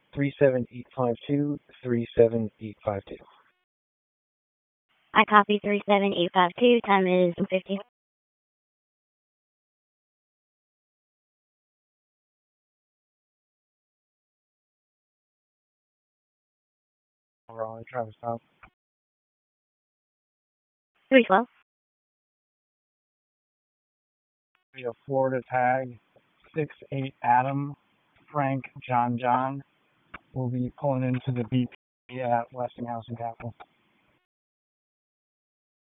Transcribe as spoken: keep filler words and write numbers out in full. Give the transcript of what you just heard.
three seven eight five two, three seven eight five two. I copy three seven eight five two. Time is fifty. Raleigh, Travis South. three twelve. We have Florida tag six eight Adam Frank John John. Will be pulling into the B P at Westinghouse and Capitol.